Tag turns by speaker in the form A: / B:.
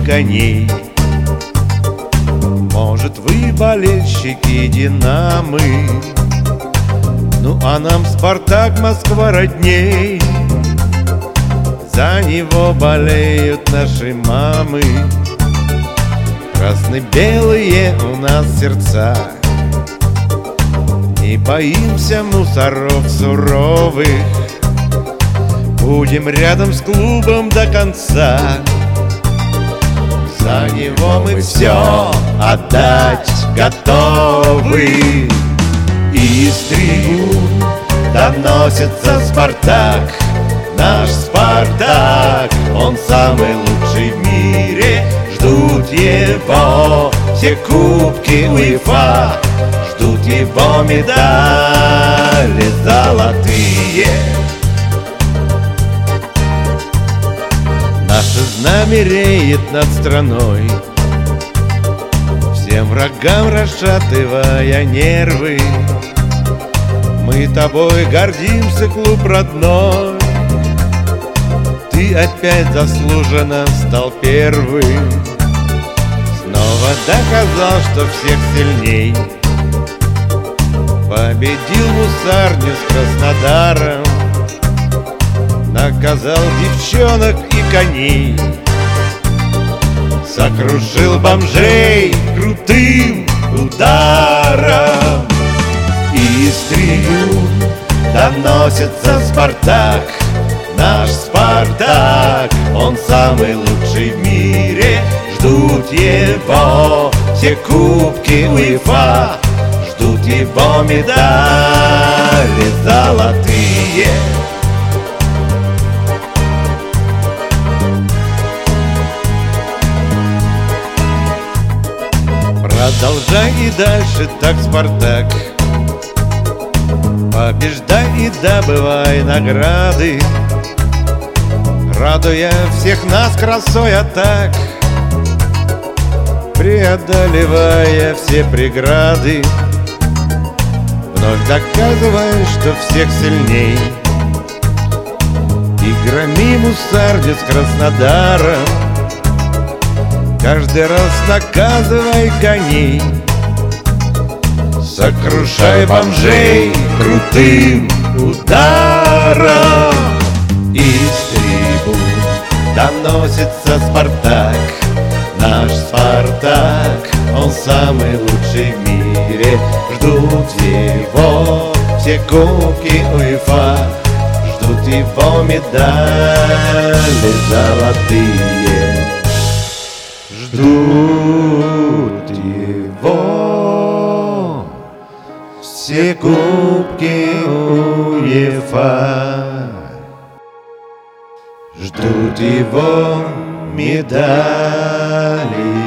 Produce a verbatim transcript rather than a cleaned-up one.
A: коней. Может, вы болельщики Динамы, ну а нам Спартак Москва родней. За него болеют наши мамы, красно-белые у нас сердца. Не боимся мусоров суровых, будем рядом с клубом до конца. За него мы все отдать готовы. И из трибун доносится Спартак, наш Спартак, он самый лучший в мире. Ждут его все кубки УЕФА, ждут его медали золотые. Наше знамя реет над страной, всем врагам расшатывая нервы. Мы тобой гордимся, клуб родной, ты опять заслуженно стал первым. Снова доказал, что всех сильней. Победил мусарню с Краснодаром, наказал девчонок и коней. Сокрушил бомжей крутым ударом. И из трибун доносится Спартак, наш Спартак, он самый лучший в мире. Ждут его все кубки УЕФА, ждут его медали золотые. Продолжай и дальше так, Спартак, побеждай и добывай награды, радуя всех нас красой атак, преодолевая все преграды. Вновь доказывай, что всех сильней. И громи мусарню с Краснодаром, каждый раз наказывай коней. Сокрушай бомжей крутым ударом. Из трибун доносится Спартак, наш Спартак, он самый лучший в мире. Ждут его все кубки УЕФА, ждут его медали золотые. Ждут его все кубки УЕФА, ждут его медали